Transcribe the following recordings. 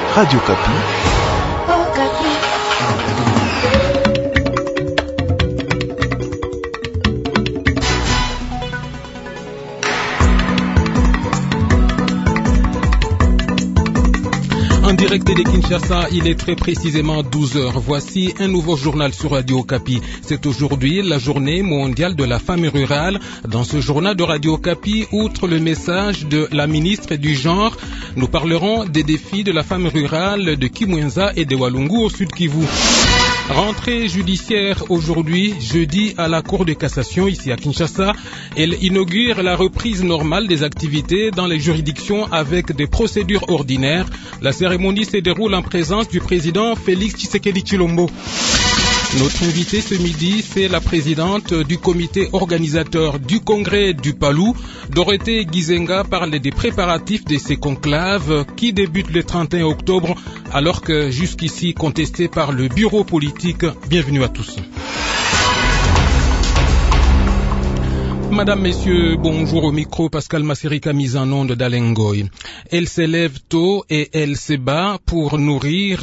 Radio Kapi. En direct de Kinshasa, il est très précisément 12h. Voici un nouveau journal sur Radio Kapi. C'est aujourd'hui la journée mondiale de la femme rurale. Dans ce journal de Radio Kapi, outre le message de la ministre du Genre, nous parlerons des défis de la femme rurale de Kimwenza et de Walungu au Sud Kivu. Rentrée judiciaire aujourd'hui, jeudi, à la Cour de cassation ici à Kinshasa. Elle inaugure la reprise normale des activités dans les juridictions avec des procédures ordinaires. La cérémonie se déroule en présence du président Félix Tshisekedi Tshilombo. Notre invitée ce midi, c'est la présidente du comité organisateur du congrès du Palou. Dorothée Gizenga parle des préparatifs de ces conclaves qui débutent le 31 octobre, alors que jusqu'ici contestés par le bureau politique. Bienvenue à tous. Madame, Messieurs, bonjour au micro. Pascal Massirika, mise en onde d'Alengoy. Elle s'élève tôt et elle se bat pour nourrir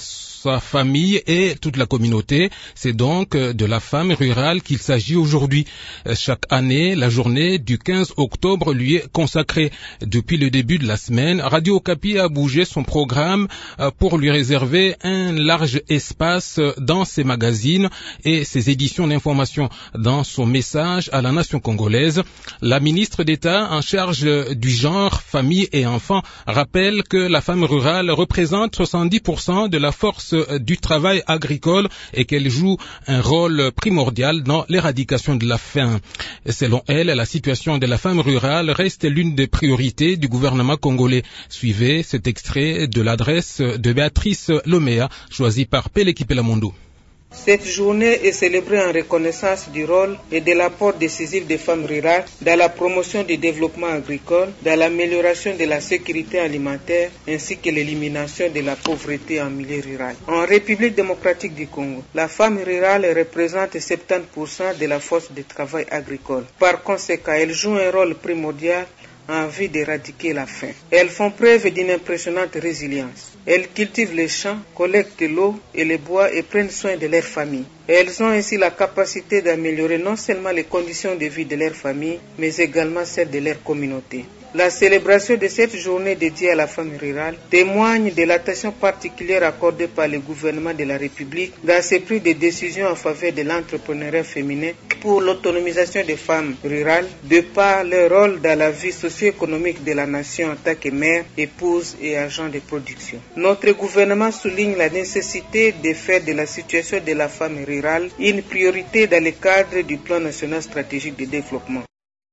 sa famille et toute la communauté. C'est donc de la femme rurale qu'il s'agit aujourd'hui. Chaque année, la journée du 15 octobre lui est consacrée. Depuis le début de la semaine, Radio Kapi a bougé son programme pour lui réserver un large espace dans ses magazines et ses éditions d'information. Dans son message à la nation congolaise, la ministre d'État en charge du genre, famille et enfants rappelle que la femme rurale représente 70% de la force du travail agricole et qu'elle joue un rôle primordial dans l'éradication de la faim. Selon elle, la situation de la femme rurale reste l'une des priorités du gouvernement congolais. Suivez cet extrait de l'adresse de Béatrice Lomea, choisie par Peleki Mondo. Cette journée est célébrée en reconnaissance du rôle et de l'apport décisif des femmes rurales dans la promotion du développement agricole, dans l'amélioration de la sécurité alimentaire ainsi que l'élimination de la pauvreté en milieu rural. En République démocratique du Congo, la femme rurale représente 70% de la force de travail agricole. Par conséquent, elle joue un rôle primordial en vue d'éradiquer la faim. Elles font preuve d'une impressionnante résilience. Elles cultivent les champs, collectent l'eau et les bois et prennent soin de leur famille. Elles ont ainsi la capacité d'améliorer non seulement les conditions de vie de leur famille, mais également celles de leur communauté. La célébration de cette journée dédiée à la femme rurale témoigne de l'attention particulière accordée par le gouvernement de la République dans ses prises de décisions en faveur de l'entrepreneuriat féminin pour l'autonomisation des femmes rurales, de par leur rôle dans la vie socio-économique de la nation en tant que mère, épouse et agent de production. Notre gouvernement souligne la nécessité de faire de la situation de la femme rurale une priorité dans le cadre du plan national stratégique de développement.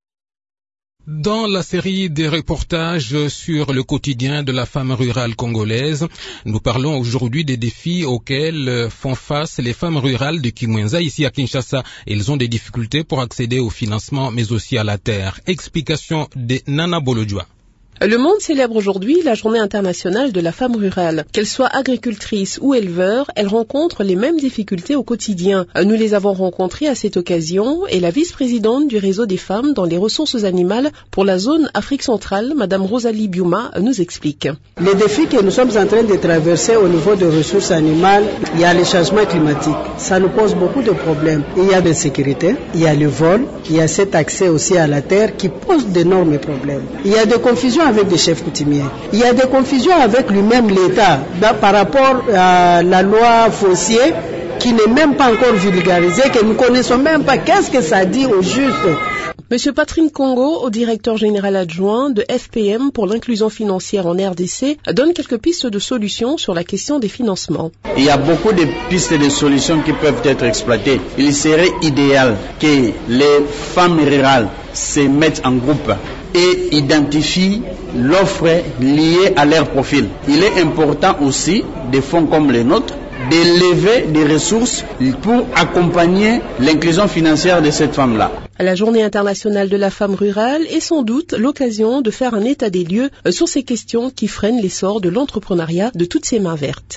Dans la série des reportages sur le quotidien de la femme rurale congolaise, nous parlons aujourd'hui des défis auxquels font face les femmes rurales de Kimwenza ici à Kinshasa. Elles ont des difficultés pour accéder au financement mais aussi à la terre. Explication de Nana Bolodjoa. Le monde célèbre aujourd'hui la journée internationale de la femme rurale. Qu'elle soit agricultrice ou éleveur, elle rencontre les mêmes difficultés au quotidien. Nous les avons rencontrées à cette occasion et la vice-présidente du réseau des femmes dans les ressources animales pour la zone Afrique centrale, Madame Rosalie Biouma, nous explique. Les défis que nous sommes en train de traverser au niveau des ressources animales, il y a les changements climatiques. Ça nous pose beaucoup de problèmes. Il y a l'insécurité, il y a le vol, il y a cet accès aussi à la terre qui pose d'énormes problèmes. Il y a des confusions avec des chefs coutumiers. Il y a des confusions avec lui-même l'État par rapport à la loi foncière qui n'est même pas encore vulgarisée, que nous ne connaissons même pas qu'est-ce que ça dit au juste. Monsieur Patrick Congo, au directeur général adjoint de FPM pour l'inclusion financière en RDC, donne quelques pistes de solutions sur la question des financements. Il y a beaucoup de pistes de solutions qui peuvent être exploitées. Il serait idéal que les femmes rurales se mettent en groupe et identifient l'offre liée à leur profil. Il est important aussi, des fonds comme les nôtres, d'élever des ressources pour accompagner l'inclusion financière de cette femme-là. La Journée internationale de la femme rurale est sans doute l'occasion de faire un état des lieux sur ces questions qui freinent l'essor de l'entrepreneuriat de toutes ces mains vertes.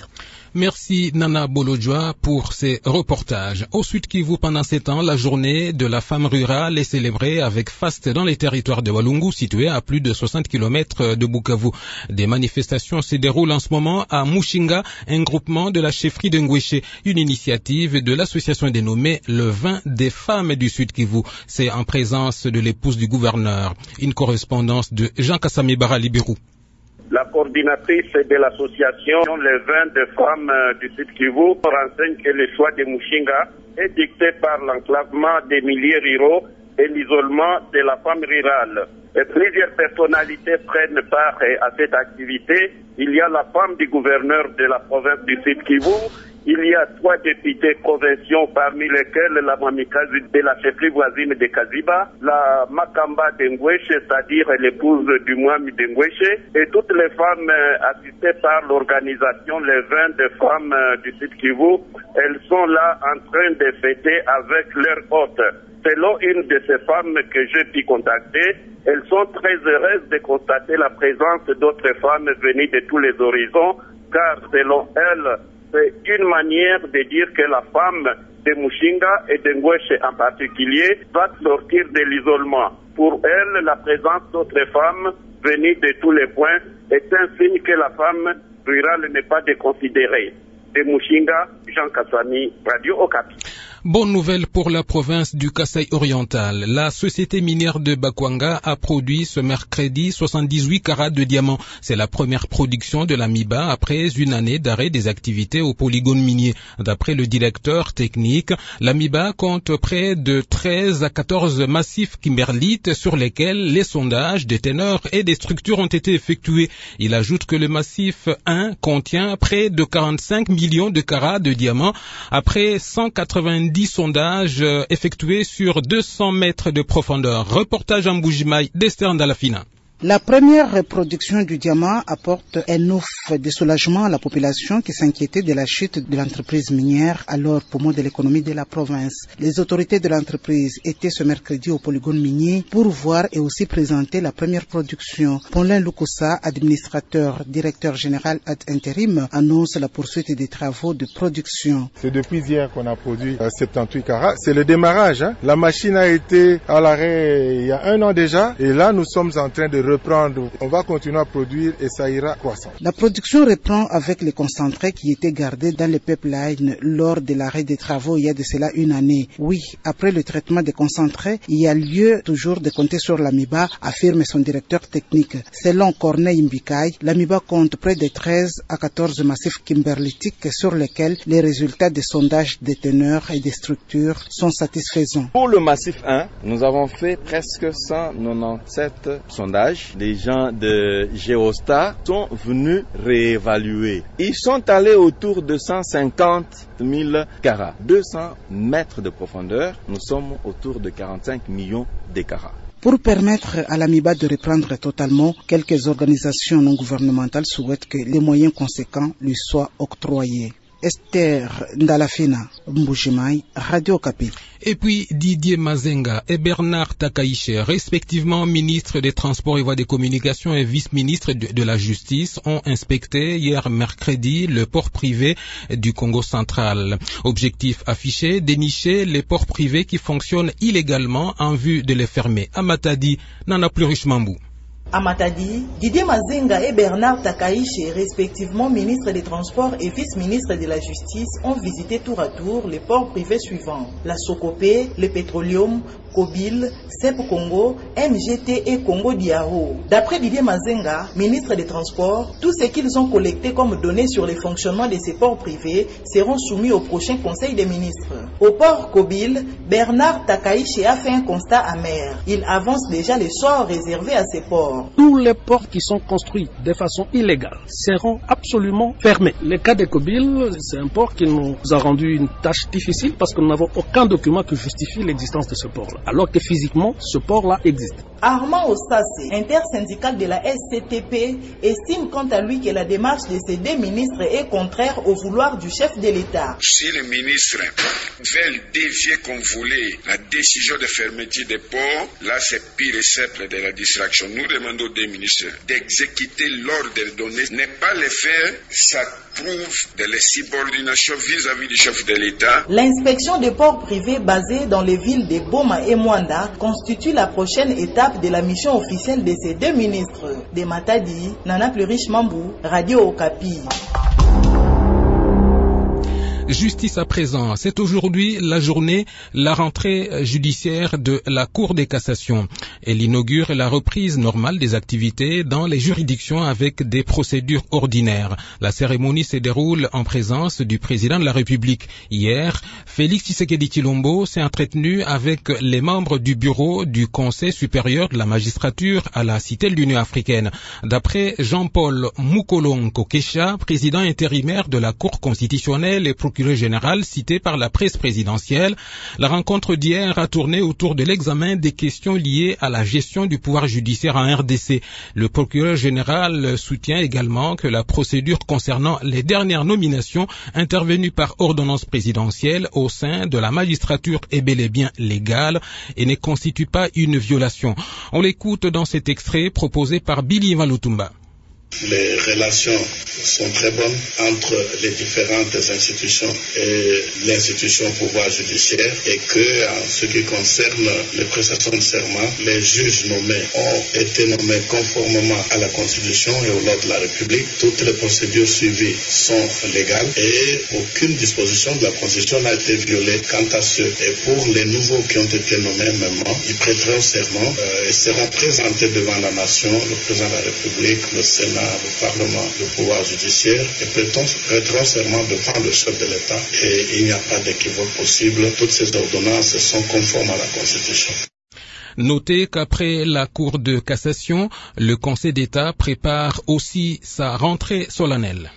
Merci Nana Bolodjoa pour ces reportages. Au Sud Kivu, pendant ces temps, la journée de la femme rurale est célébrée avec faste dans les territoires de Walungu, situés à plus de 60 km de Bukavu. Des manifestations se déroulent en ce moment à Mushinga, un groupement de la chefferie de Ngweshe, une initiative de l'association dénommée Le Vin des femmes du Sud Kivu. C'est en présence de l'épouse du gouverneur. Une correspondance de Jean Kassami Baralibirou. La coordinatrice de l'association Les Vins des femmes du Sud Kivu renseigne que le choix de Mushinga est dicté par l'enclavement des milieux ruraux et l'isolement de la femme rurale. Et plusieurs personnalités prennent part à cette activité. Il y a la femme du gouverneur de la province du Sud Kivu. Il y a 3 députés provinciaux, parmi lesquels la Mamikazi de la chefferie voisine de Kaziba, la Makamba de Ngweshe, c'est-à-dire l'épouse du Mwami de Ngweshe, et toutes les femmes assistées par l'organisation Les Vins des femmes du Sud Kivu. Elles sont là en train de fêter avec leurs hôtes. Selon une de ces femmes que j'ai pu contacter, elles sont très heureuses de constater la présence d'autres femmes venues de tous les horizons, car selon elles, c'est une manière de dire que la femme de Mushinga et de Ngweshe en particulier va sortir de l'isolement. Pour elle, la présence d'autres femmes venues de tous les points est un signe que la femme rurale n'est pas déconsidérée. De Mushinga, Jean Kassami, Radio Okapi. Bonne nouvelle pour la province du Kasaï oriental. La société minière de Bakwanga a produit ce mercredi 78 carats de diamants. C'est la première production de la MIBA après une année d'arrêt des activités au polygone minier. D'après le directeur technique, la MIBA compte près de 13 à 14 massifs kimberlites sur lesquels les sondages des teneurs et des structures ont été effectués. Il ajoute que le massif 1 contient près de 45 millions de carats de diamants après 190 sondages effectués sur 200 mètres de profondeur. Reportage en Boujimaï d'Esther Ndalafina. La première reproduction du diamant apporte un offre de soulagement à la population qui s'inquiétait de la chute de l'entreprise minière, alors poumon de l'économie de la province. Les autorités de l'entreprise étaient ce mercredi au polygone minier pour voir et aussi présenter la première production. Paulin Lukusa, administrateur, directeur général ad intérim, annonce la poursuite des travaux de production. C'est depuis hier qu'on a produit 78 carats. C'est le démarrage. La machine a été à l'arrêt il y a 1 an déjà et là nous sommes en train de reprendre. On va continuer à produire et ça ira croissant. La production reprend avec les concentrés qui étaient gardés dans les pipelines lors de l'arrêt des travaux il y a de cela 1 année. Oui, après le traitement des concentrés, il y a lieu toujours de compter sur la MIBA, affirme son directeur technique. Selon Corneille Mbikaï, la MIBA compte près de 13 à 14 massifs kimberlitiques sur lesquels les résultats des sondages des teneurs et des structures sont satisfaisants. Pour le massif 1, nous avons fait presque 197 sondages. Les gens de Géostar sont venus réévaluer. Ils sont allés autour de 150 000 carats. 200 mètres de profondeur, nous sommes autour de 45 millions de carats. Pour permettre à la MIBA de reprendre totalement, quelques organisations non gouvernementales souhaitent que les moyens conséquents lui soient octroyés. Esther Ndalafina, Mbujimaï, Radio Okapi. Et puis Didier Mazenga et Bernard Takaiche, respectivement ministre des Transports et Voies de Communication et vice-ministre de la Justice, ont inspecté hier mercredi le port privé du Congo central. Objectif affiché, dénicher les ports privés qui fonctionnent illégalement en vue de les fermer. À Matadi, Nana Plurish Mambou. À Matadi, Didier Mazenga et Bernard Takaiche, respectivement ministre des Transports et vice-ministre de la Justice, ont visité tour à tour les ports privés suivants: la Sokopé, le Petroleum, Kobil, CEP Congo, MGT et Congo Diaro. D'après Didier Mazenga, ministre des Transports, tout ce qu'ils ont collecté comme données sur le fonctionnement de ces ports privés seront soumis au prochain Conseil des ministres. Au port Kobil, Bernard Takaiche a fait un constat amer. Il avance déjà les sorts réservés à ces ports. Tous les ports qui sont construits de façon illégale seront absolument fermés. Le cas de Kobil, c'est un port qui nous a rendu une tâche difficile parce que nous n'avons aucun document qui justifie l'existence de ce port-là, alors que physiquement, ce port-là existe. Armand Ossase, intersyndical de la SCTP, estime quant à lui que la démarche de ces deux ministres est contraire au vouloir du chef de l'État. Si les ministres veulent dévier comme voulait la décision de fermeture des ports, là c'est pire et simple de la distraction. Nous demandons des ministres d'exécuter l'ordre donné, ne pas le faire, ça prouve de la subordination vis-à-vis du chef de l'État. L'inspection des ports privés basés dans les villes de Boma et Mwanda constitue la prochaine étape de la mission officielle de ces deux ministres. De Matadi, Nana Plurish Mambou, Radio Okapi. Justice à présent, c'est aujourd'hui la rentrée judiciaire de la Cour des cassations. Elle inaugure la reprise normale des activités dans les juridictions avec des procédures ordinaires. La cérémonie se déroule en présence du président de la République. Hier, Félix Tshisekedi Tshilombo s'est entretenu avec les membres du bureau du Conseil supérieur de la magistrature à la Cité de l'Union africaine. D'après Jean-Paul Mukolongo Kesha, président intérimaire de la Cour constitutionnelle et procureur général cité par la presse présidentielle, la rencontre d'hier a tourné autour de l'examen des questions liées à la gestion du pouvoir judiciaire en RDC. Le procureur général soutient également que la procédure concernant les dernières nominations intervenues par ordonnance présidentielle au sein de la magistrature est bel et bien légale et ne constitue pas une violation. On l'écoute dans cet extrait proposé par Billy Malutumba. Les relations sont très bonnes entre les différentes institutions et l'institution pouvoir judiciaire et que, en ce qui concerne les prestations de serment, les juges nommés ont été nommés conformément à la Constitution et aux lois de la République. Toutes les procédures suivies sont légales et aucune disposition de la Constitution n'a été violée quant à ceux. Et pour les nouveaux qui ont été nommés maintenant, ils prêteront serment et seront présentés devant la nation, le président de la République, le Sénat, le Parlement, le pouvoir judiciaire, et prêteront serment devant le chef de l'État. Et il n'y a pas d'équivoque possible. Toutes ces ordonnances sont conformes à la Constitution. Notez qu'après la Cour de cassation, le Conseil d'État prépare aussi sa rentrée solennelle.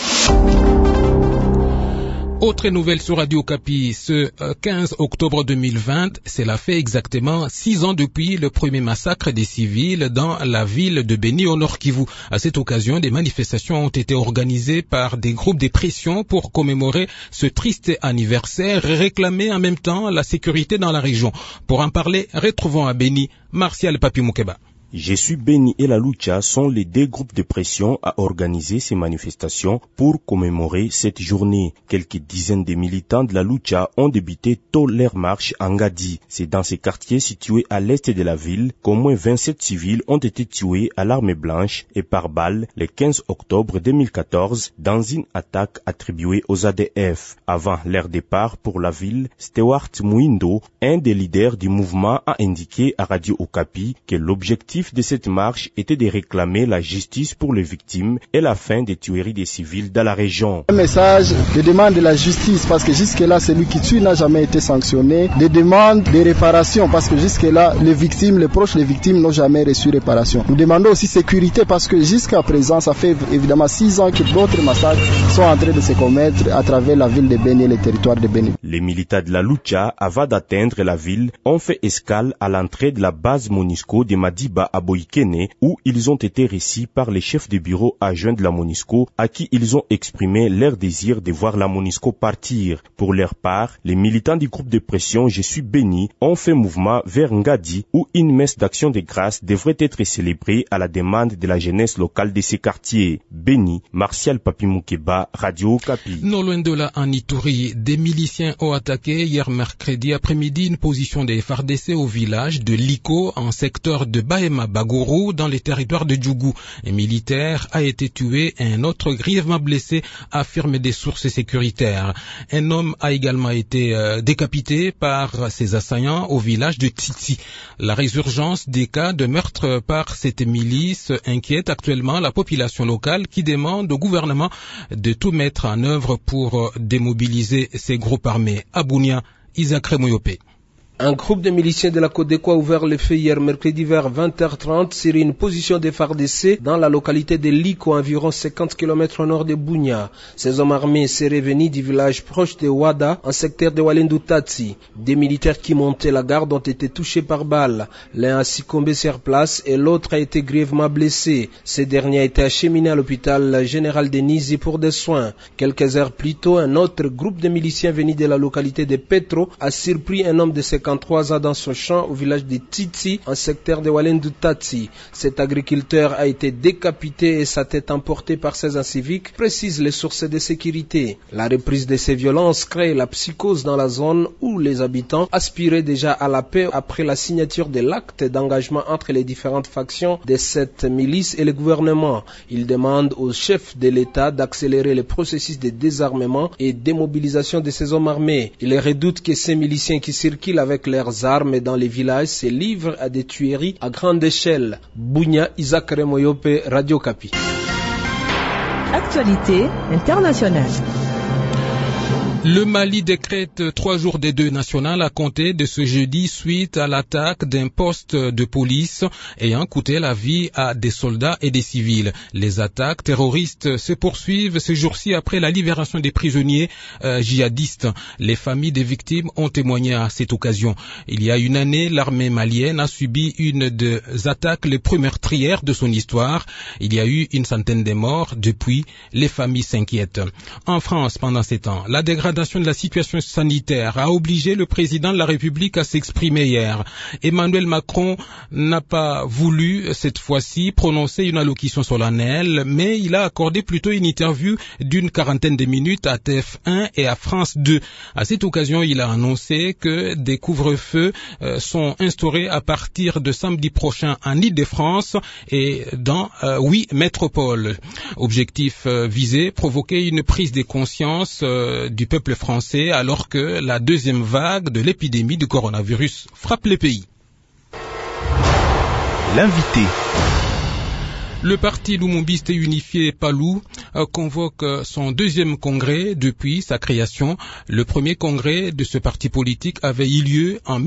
Autre nouvelle sur Radio Okapi, ce 15 octobre 2020, cela fait exactement 6 ans depuis le premier massacre des civils dans la ville de Beni au Nord Kivu. À cette occasion, des manifestations ont été organisées par des groupes de pression pour commémorer ce triste anniversaire et réclamer en même temps la sécurité dans la région. Pour en parler, retrouvons à Beni Martial Papi Moukeba. Je suis Beni et la Lucha sont les deux groupes de pression à organiser ces manifestations pour commémorer cette journée. Quelques dizaines de militants de la Lucha ont débuté tôt leur marche en Ngadi. C'est dans ces quartiers situés à l'est de la ville qu'au moins 27 civils ont été tués à l'arme blanche et par balle le 15 octobre 2014 dans une attaque attribuée aux ADF. Avant leur départ pour la ville, Stewart Mwindo, un des leaders du mouvement, a indiqué à Radio Okapi que l'objectif de cette marche était de réclamer la justice pour les victimes et la fin des tueries des civils dans la région. Un message de demande de la justice parce que jusque-là, celui qui tue n'a jamais été sanctionné. Des demandes de réparation parce que jusque-là, les victimes, les proches des victimes n'ont jamais reçu réparation. Nous demandons aussi sécurité parce que jusqu'à présent, ça fait évidemment 6 ans que d'autres massacres sont en train de se commettre à travers la ville de Beni et les territoires de Beni. Les militants de la Lucha, avant d'atteindre la ville, ont fait escale à l'entrée de la base MONUSCO de Madiba à Boikene, où ils ont été reçus par les chefs de bureau adjoints de la MONUSCO, à qui ils ont exprimé leur désir de voir la MONUSCO partir. Pour leur part, les militants du groupe de pression Je suis Beni ont fait mouvement vers Ngadi, où une messe d'action de grâce devrait être célébrée à la demande de la jeunesse locale de ces quartiers. Beni, Martial Papi Moukeba, Radio Okapi. Non loin de là, en Ituri, des miliciens ont attaqué hier mercredi après-midi une position des FARDC au village de Liko, en secteur de Bahema Bagourou, dans les territoires de Djougou. Un militaire a été tué et un autre grièvement blessé, affirment des sources sécuritaires. Un homme a également été décapité par ses assaillants au village de Tsitsi. La résurgence des cas de meurtre par cette milice inquiète actuellement la population locale qui demande au gouvernement de tout mettre en œuvre pour démobiliser ces groupes armés. À Bunia, Isaac Remoyopé. Un groupe de miliciens de la Codeco a ouvert le feu hier mercredi vers 20h30 sur une position de FARDC dans la localité de Liko, environ 50 km au nord de Bunia. Ces hommes armés seraient venus du village proche de Wada, en secteur de Walendu Tatsi. Des militaires qui montaient la garde ont été touchés par balle. L'un a succombé sur place et l'autre a été grièvement blessé. Ce dernier a été acheminé à l'hôpital général de Nizi pour des soins. Quelques heures plus tôt, un autre groupe de miliciens venus de la localité de Petro a surpris un homme de 53 ans dans son champ au village de Titi, en secteur de Walendu Tatsi. Cet agriculteur a été décapité et sa tête emportée par ses inciviques, précisent les sources de sécurité. La reprise de ces violences crée la psychose dans la zone où les habitants aspiraient déjà à la paix après la signature de l'acte d'engagement entre les différentes factions de cette milice et le gouvernement. Ils demandent au chef de l'État d'accélérer le processus de désarmement et démobilisation de ces hommes armés. Ils redoutent que ces miliciens qui circulent avec leurs armes dans les villages se livrent à des tueries à grande échelle. Bunia, Isaac Remoyope, Radio Kapi. Actualité internationale. Le Mali décrète 3 jours de deuil national à compter de ce jeudi suite à l'attaque d'un poste de police ayant coûté la vie à des soldats et des civils. Les attaques terroristes se poursuivent ce jour-ci après la libération des prisonniers djihadistes. Les familles des victimes ont témoigné à cette occasion. Il y a une année, l'armée malienne a subi une des attaques les plus meurtrières de son histoire. Il y a eu une centaine de morts. Depuis, les familles s'inquiètent. En France, pendant ces temps, la dégradation de la situation sanitaire a obligé le président de la République à s'exprimer hier. Emmanuel Macron n'a pas voulu cette fois-ci prononcer une allocution solennelle, mais il a accordé plutôt une interview d'une quarantaine de minutes à TF1 et à France 2. À cette occasion, il a annoncé que des couvre-feux sont instaurés à partir de samedi prochain en Île-de-France et dans 8 métropoles. Objectif visé, provoquer une prise de conscience du peuple français alors que la deuxième vague de l'épidémie du coronavirus frappe le pays. L'invité. Le parti lumumbiste unifié PALU convoque son deuxième congrès depuis sa création. Le premier congrès de ce parti politique avait eu lieu en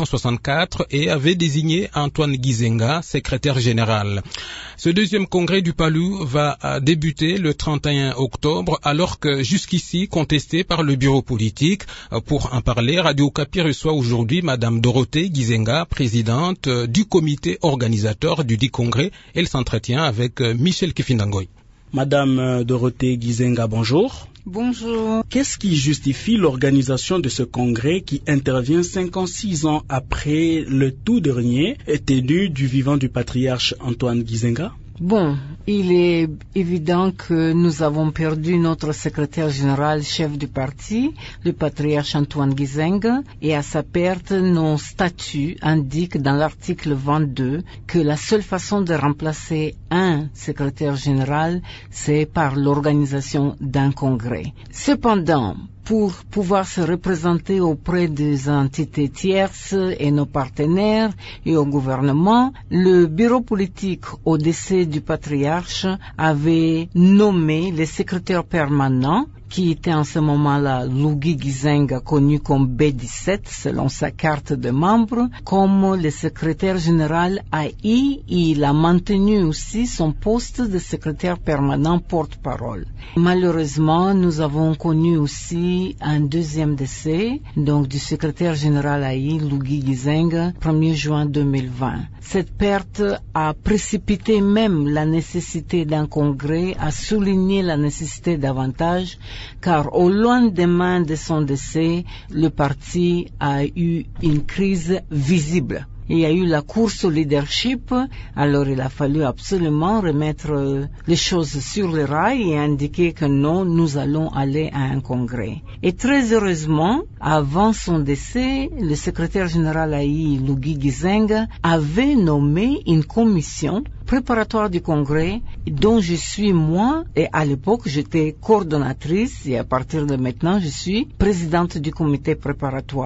1964 et avait désigné Antoine Gizenga, secrétaire général. Ce deuxième congrès du PALU va débuter le 31 octobre alors que jusqu'ici contesté par le bureau politique. Pour en parler, Radio Kapi reçoit aujourd'hui Madame Dorothée Gizenga, présidente du comité organisateur du dit congrès. Elle s'entretient avec Michel Kifindangoy. Madame Dorothée Gizenga, bonjour. Bonjour. Qu'est-ce qui justifie l'organisation de ce congrès qui intervient 56 ans après le tout dernier tenu du vivant du patriarche Antoine Gizenga? Bon, il est évident que nous avons perdu notre secrétaire général chef du parti, le patriarche Antoine Gizenga, et à sa perte, nos statuts indiquent dans l'article 22 que la seule façon de remplacer un secrétaire général, c'est par l'organisation d'un congrès. Cependant, pour pouvoir se représenter auprès des entités tierces et nos partenaires et au gouvernement, le bureau politique au décès du patriarche avait nommé les secrétaires permanents qui était en ce moment-là Lugi Gizenga, connu comme B17 selon sa carte de membre, comme le secrétaire général AI. Il a maintenu aussi son poste de secrétaire permanent porte-parole. Malheureusement, nous avons connu aussi un deuxième décès, donc du secrétaire général AI, Lugi Gizenga, 1er juin 2020. Cette perte a précipité même la nécessité d'un congrès, a souligné la nécessité davantage, car au lendemain de son décès, le parti a eu une crise visible. Il y a eu la course au leadership, alors il a fallu absolument remettre les choses sur les rails et indiquer que non, nous allons aller à un congrès. Et très heureusement, avant son décès, le secrétaire général AI, Lugi Gizenga, avait nommé une commission préparatoire du congrès dont je suis moi, et à l'époque j'étais coordonnatrice et à partir de maintenant je suis présidente du comité préparatoire.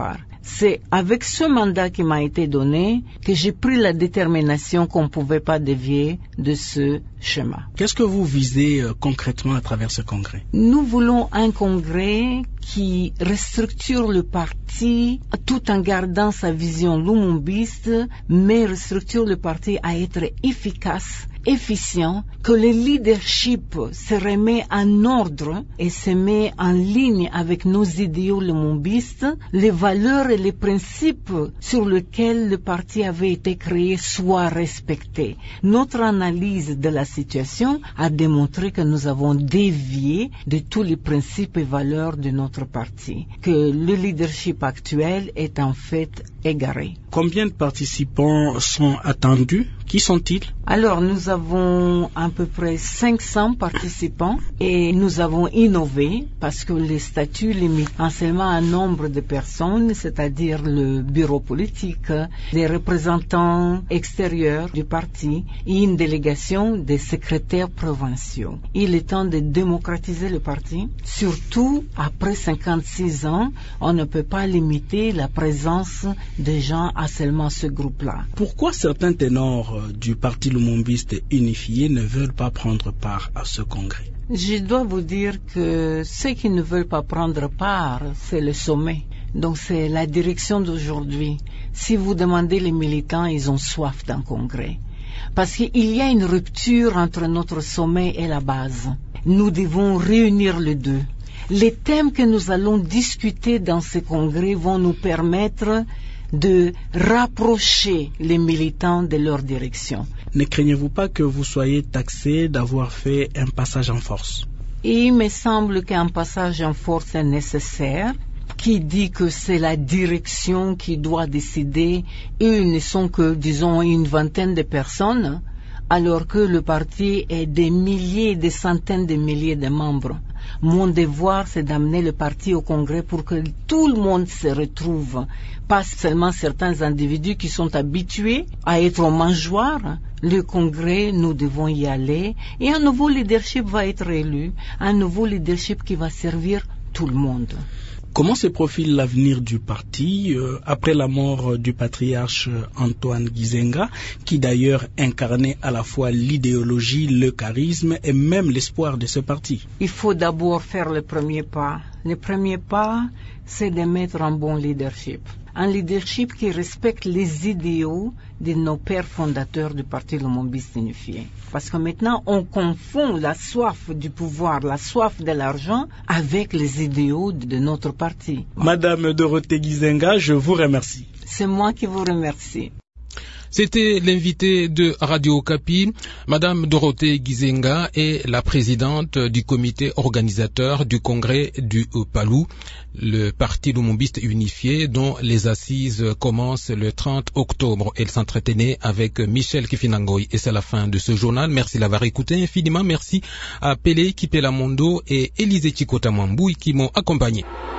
C'est avec ce mandat qui m'a été donné que j'ai pris la détermination qu'on ne pouvait pas dévier de ce schéma. Qu'est-ce que vous visez concrètement à travers ce congrès? Nous voulons un congrès qui restructure le parti tout en gardant sa vision lumumbiste, mais restructure le parti à être efficace, efficient, que le leadership se remet en ordre et se met en ligne avec nos idéaux lumumbistes, les valeurs et les principes sur lesquels le parti avait été créé soient respectés. Notre analyse de la situation a démontré que nous avons dévié de tous les principes et valeurs de notre parti, que le leadership actuel est en fait égaré. Combien de participants sont attendus? Qui sont-ils? Alors, nous avons à peu près 500 participants et nous avons innové parce que les statuts limitent seulement un nombre de personnes, c'est-à-dire le bureau politique, des représentants extérieurs du parti et une délégation des secrétaires provinciaux. Il est temps de démocratiser le parti. Surtout, après 56 ans, on ne peut pas limiter la présence des gens à seulement ce groupe-là. Pourquoi certains ténors du parti lumumbiste unifié ne veulent pas prendre part à ce congrès? Je dois vous dire que ceux qui ne veulent pas prendre part, c'est le sommet. Donc c'est la direction d'aujourd'hui. Si vous demandez les militants, ils ont soif d'un congrès. Parce qu'il y a une rupture entre notre sommet et la base. Nous devons réunir les deux. Les thèmes que nous allons discuter dans ce congrès vont nous permettre de rapprocher les militants de leur direction. Ne craignez-vous pas que vous soyez taxé d'avoir fait un passage en force? Et il me semble qu'un passage en force est nécessaire. Qui dit que c'est la direction qui doit décider? Eux ne sont que, disons, une vingtaine de personnes, alors que le parti est des milliers, des centaines de milliers de membres. Mon devoir, c'est d'amener le parti au congrès pour que tout le monde se retrouve. Pas seulement certains individus qui sont habitués à être au mangeoire. Le congrès, nous devons y aller. Et un nouveau leadership va être élu. Un nouveau leadership qui va servir tout le monde. Comment se profile l'avenir du parti après la mort du patriarche Antoine Gizenga, qui d'ailleurs incarnait à la fois l'idéologie, le charisme et même l'espoir de ce parti? Il faut d'abord faire le premier pas. Le premier pas, c'est de mettre un bon leadership. Un leadership qui respecte les idéaux de nos pères fondateurs du Parti lumumbiste unifié. Parce que maintenant, on confond la soif du pouvoir, la soif de l'argent, avec les idéaux de notre parti. Madame Dorothée Gizenga, je vous remercie. C'est moi qui vous remercie. C'était l'invité de Radio Okapi. Madame Dorothée Gizenga est la présidente du comité organisateur du congrès du Palou, le parti lumumbiste unifié dont les assises commencent le 30 octobre. Elle s'entretenait avec Michel Kifinangoy et c'est la fin de ce journal. Merci d'avoir écouté infiniment. Merci à Pelé Kipela Mondo et Élisée Chikota Mambouy qui m'ont accompagné.